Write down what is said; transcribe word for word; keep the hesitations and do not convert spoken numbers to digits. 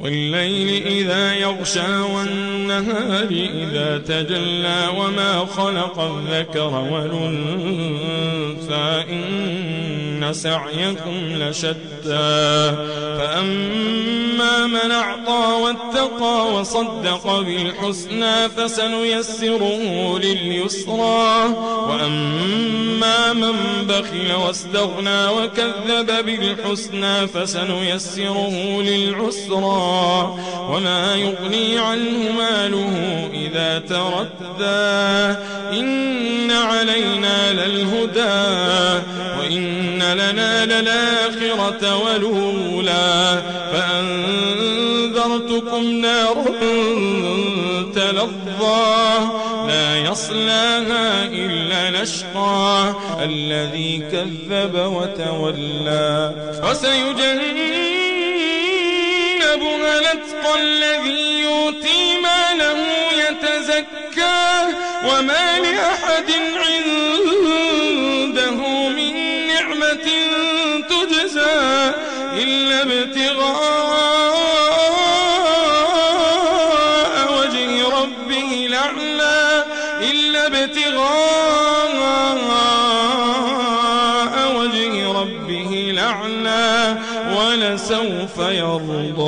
والليل إذا يغشى والنهار إذا تجلى وما خلق الذكر والأنثى إن سعيكم لشتى فأما من أعطى واتقى وصدق بالحسنى فسنيسره لليسرى وأما من بخل واستغنى وكذب بالحسنى فسنيسره للعسرى وما يغني عنه ماله إذا تردى إن علينا للهدى وإن لنا للآخرة والأولى فأنذرتكم نارا تلظى لا يصلاها إلا الأشقى الذي كذب وتولى وسيجنبها الأتقى الذي يؤتي ماله يتزكى وما لأحد عنده من نعمة تجزى إلا ابتغاء وجه ربه الأعلى إلا ابتغاء وجه ربه الأعلى ولسوف يرضى.